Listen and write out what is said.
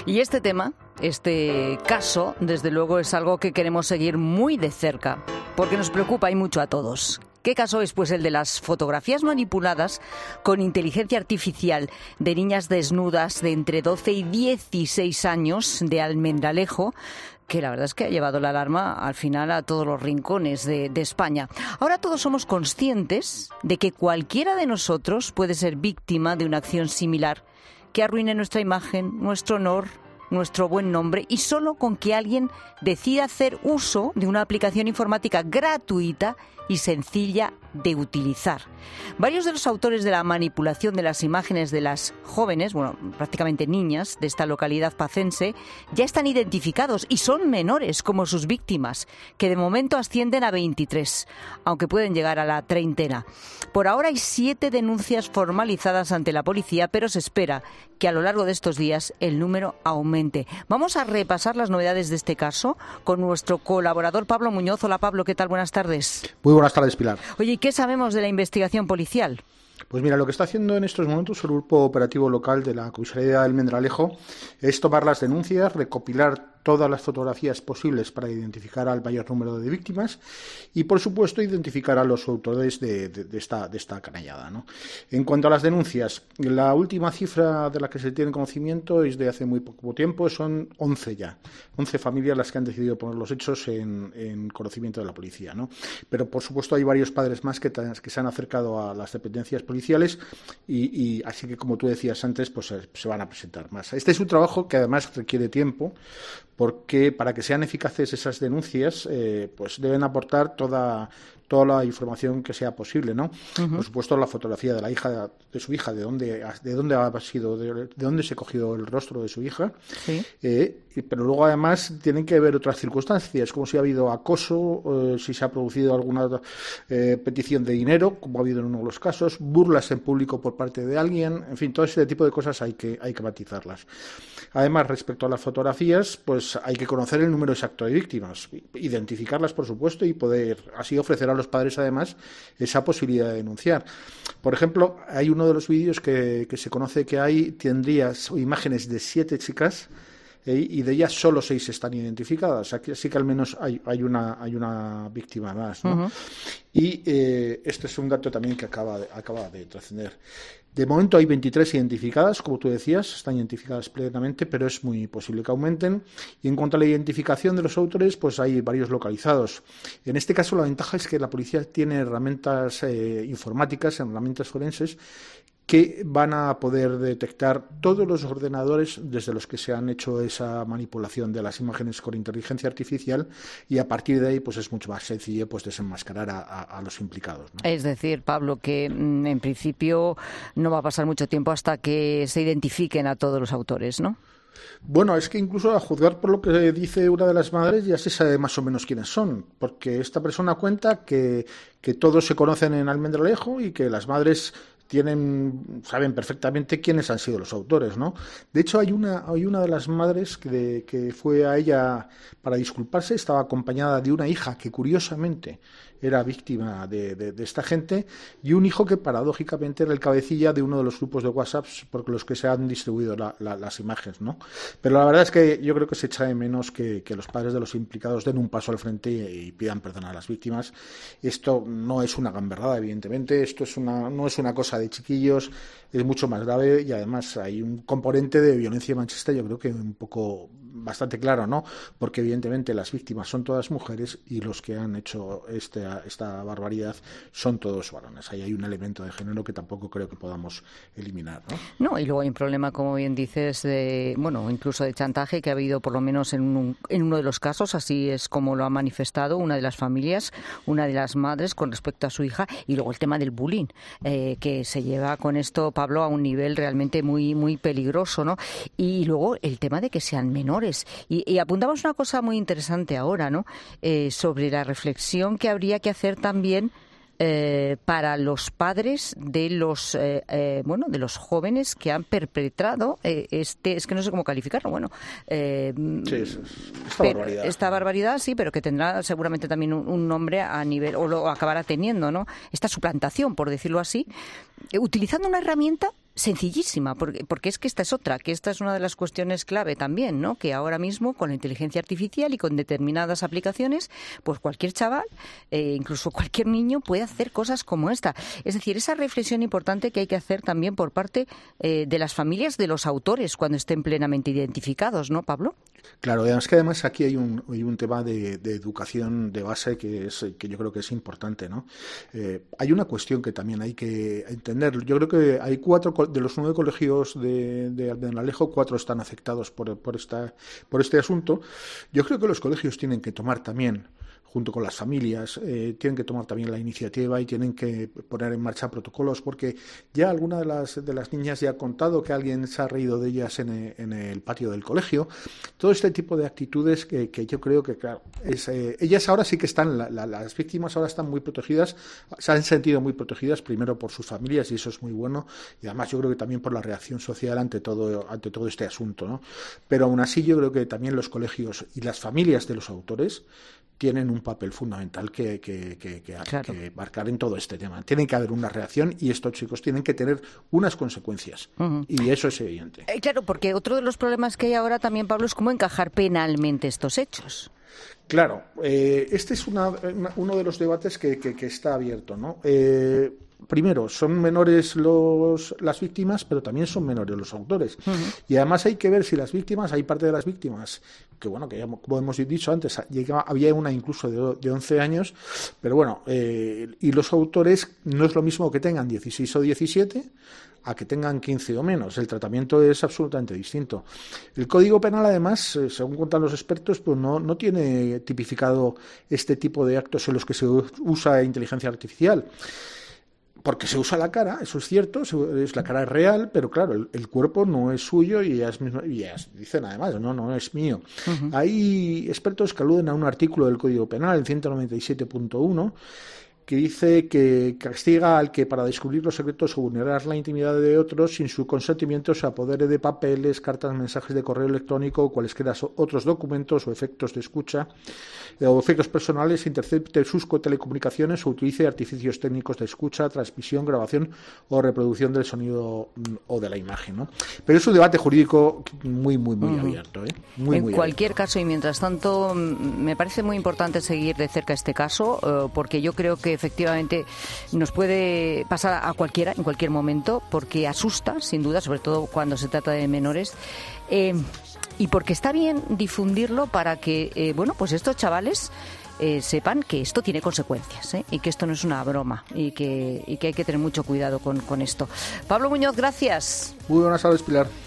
Y este tema, este caso, desde luego es algo que queremos seguir muy de cerca, porque nos preocupa y mucho a todos. ¿Qué caso es? Pues el de las fotografías manipuladas con inteligencia artificial de niñas desnudas de entre 12 y 16 años de Almendralejo, que la verdad es que ha llevado la alarma al final a todos los rincones de España. Ahora todos somos conscientes de que cualquiera de nosotros puede ser víctima de una acción similar que arruine nuestra imagen, nuestro honor, nuestro buen nombre, y solo con que alguien decida hacer uso de una aplicación informática gratuita y sencilla de utilizar. Varios de los autores de la manipulación de las imágenes de las jóvenes, bueno, prácticamente niñas de esta localidad pacense, ya están identificados y son menores como sus víctimas, que de momento ascienden a 23, aunque pueden llegar a la treintena. Por ahora hay 7 denuncias formalizadas ante la policía, pero se espera que a lo largo de estos días el número aumente. Vamos a repasar las novedades de este caso con nuestro colaborador Pablo Muñoz. Hola Pablo, ¿qué tal? Buenas tardes. Muy buenas tardes, Pilar. Oye, ¿y qué sabemos de la investigación policial? Pues mira, lo que está haciendo en estos momentos el grupo operativo local de la comisaría de Almendralejo es tomar las denuncias, recopilar todas las fotografías posibles para identificar al mayor número de víctimas y, por supuesto, identificar a los autores de esta canallada, ¿no? En cuanto a las denuncias, la última cifra de la que se tiene conocimiento es de hace muy poco tiempo, son 11 ya. 11 familias las que han decidido poner los hechos en conocimiento de la policía, ¿no? Pero, por supuesto, hay varios padres más que se han acercado a las dependencias policiales y así que, como tú decías antes, pues se van a presentar más. Este es un trabajo que además requiere tiempo, porque para que sean eficaces esas denuncias, pues deben aportar toda la información que sea posible, ¿no? Uh-huh. Por supuesto, la fotografía de la hija de su hija, de dónde ha sido, de dónde se cogió el rostro de su hija, sí. Pero luego además tienen que ver otras circunstancias, como si ha habido acoso, si se ha producido alguna petición de dinero, como ha habido en uno de los casos, burlas en público por parte de alguien, en fin, todo ese tipo de cosas hay que matizarlas. Además, respecto a las fotografías, pues hay que conocer el número exacto de víctimas, identificarlas, por supuesto, y poder así ofrecer a los padres, además, esa posibilidad de denunciar. Por ejemplo, hay uno de los vídeos que se conoce que tendría imágenes de 7 chicas, y de ellas solo 6 están identificadas. Así que al menos hay una víctima más, ¿no? Uh-huh. Y este es un dato también que acaba de trascender. De momento hay 23 identificadas, como tú decías, están identificadas plenamente, pero es muy posible que aumenten. Y en cuanto a la identificación de los autores, pues hay varios localizados. En este caso, la ventaja es que la policía tiene herramientas informáticas, herramientas forenses, que van a poder detectar todos los ordenadores desde los que se han hecho esa manipulación de las imágenes con inteligencia artificial, y a partir de ahí pues es mucho más sencillo pues desenmascarar a los implicados, ¿no? Es decir, Pablo, que en principio no va a pasar mucho tiempo hasta que se identifiquen a todos los autores, ¿no? Bueno, es que incluso a juzgar por lo que dice una de las madres ya se sabe más o menos quiénes son, porque esta persona cuenta que todos se conocen en Almendralejo y que las madres saben perfectamente quiénes han sido los autores, ¿no? De hecho, hay una de las madres que fue a ella para disculparse, estaba acompañada de una hija que curiosamente era víctima de esta gente, y un hijo que paradójicamente era el cabecilla de uno de los grupos de WhatsApp por los que se han distribuido las imágenes, ¿no? Pero la verdad es que yo creo que se echa de menos que los padres de los implicados den un paso al frente y pidan perdón a las víctimas. Esto no es una gamberrada, evidentemente, esto no es una cosa de chiquillos, es mucho más grave, y además hay un componente de violencia machista, yo creo que bastante claro, ¿no? Porque evidentemente las víctimas son todas mujeres y los que han hecho esta barbaridad son todos varones. Ahí hay un elemento de género que tampoco creo que podamos eliminar, ¿no? No, y luego hay un problema, como bien dices, incluso de chantaje que ha habido, por lo menos en uno de los casos, así es como lo ha manifestado una de las familias, una de las madres con respecto a su hija, y luego el tema del bullying, que se lleva con esto, Pablo, a un nivel realmente muy, muy peligroso, ¿no? Y luego el tema de que sean menores. Y apuntamos una cosa muy interesante ahora, ¿no? Sobre la reflexión que habría que hacer también para los padres de los jóvenes que han perpetrado es que no sé cómo calificarlo, esta barbaridad, sí, pero que tendrá seguramente también un nombre a nivel, o lo acabará teniendo, ¿no? Esta suplantación, por decirlo así, utilizando una herramienta sencillísima, porque es que esta es otra, que esta es una de las cuestiones clave también, ¿no? Que ahora mismo con la inteligencia artificial y con determinadas aplicaciones, pues cualquier chaval, incluso cualquier niño puede hacer cosas como esta. Es decir, esa reflexión importante que hay que hacer también por parte de las familias de los autores cuando estén plenamente identificados, ¿no, Pablo? Claro, además aquí hay un tema de educación de base que yo creo que es importante, ¿no? Hay una cuestión que también hay que entender. Yo creo que hay 4 de los 9 colegios de Almendralejo, 4 están afectados por este asunto. Yo creo que los colegios tienen que tomar también, junto con las familias, tienen que tomar también la iniciativa y tienen que poner en marcha protocolos, porque ya alguna de las niñas ya ha contado que alguien se ha reído de ellas en el patio del colegio. Todo este tipo de actitudes que yo creo que, claro, ellas ahora sí que están, las víctimas ahora están muy protegidas, se han sentido muy protegidas, primero por sus familias, y eso es muy bueno, y además yo creo que también por la reacción social ante todo este asunto, ¿no? Pero aún así yo creo que también los colegios y las familias de los autores tienen un papel fundamental que marcar en todo este tema. Tiene que haber una reacción y estos chicos tienen que tener unas consecuencias. Uh-huh. Y eso es evidente. Claro, porque otro de los problemas que hay ahora también, Pablo, es cómo encajar penalmente estos hechos. Claro, este es uno de los debates que está abierto, ¿no? Primero, son menores las víctimas, pero también son menores los autores. Uh-huh. Y además hay que ver si las víctimas, hay parte de las víctimas, que bueno, que ya, como hemos dicho antes, había una incluso de 11 años, pero bueno, y los autores no es lo mismo que tengan 16 o 17 a que tengan 15 o menos. El tratamiento es absolutamente distinto. El Código Penal, además, según cuentan los expertos, pues no tiene tipificado este tipo de actos en los que se usa inteligencia artificial. Porque se usa la cara, eso es cierto, la cara es real, pero claro, el cuerpo no es suyo y ellas dicen además, no es mío. Uh-huh. Hay expertos que aluden a un artículo del Código Penal, el 197.1, que dice que castiga al que para descubrir los secretos o vulnerar la intimidad de otros sin su consentimiento se apodere de papeles, cartas, mensajes de correo electrónico o cualesquiera otros documentos o efectos de escucha o efectos personales, intercepte sus telecomunicaciones o utilice artificios técnicos de escucha, transmisión, grabación o reproducción del sonido o de la imagen, ¿no? Pero es un debate jurídico muy abierto, ¿eh? En cualquier caso, y mientras tanto, me parece muy importante seguir de cerca este caso, porque yo creo que efectivamente nos puede pasar a cualquiera en cualquier momento, porque asusta, sin duda, sobre todo cuando se trata de menores, y porque está bien difundirlo para que, pues estos chavales sepan que esto tiene consecuencias, y que esto no es una broma y que hay que tener mucho cuidado con esto. Pablo Muñoz, gracias. Muy buenas tardes, Pilar.